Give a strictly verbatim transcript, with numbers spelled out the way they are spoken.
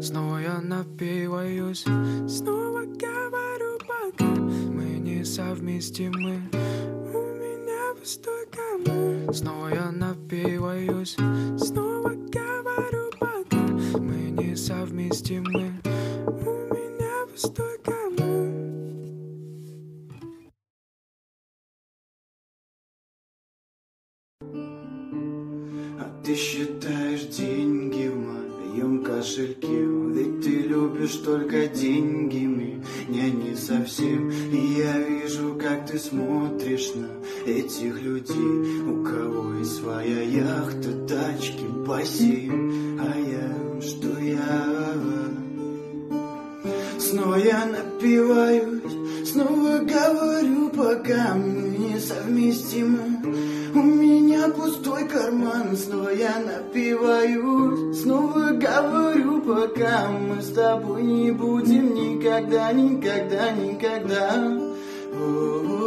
Снова я напиваюсь, снова говорю пока мы несовместимы. У меня пустой карман. Снова я напиваюсь, снова говорю пока мы несовместимы. У меня пустой карман. А ты считаешь деньги в моем кошельке, ведь ты любишь только деньги, меня не совсем. И я вижу, как ты смотришь на этих людей, у кого есть своя яхта, тачки, бассейн. А я, что я? Снова я напиваюсь, снова говорю, пока мы несовместимы. У меня пустой карман, снова я напиваюсь, снова говорю, пока мы с тобой не будем никогда, никогда, никогда. О-о-о.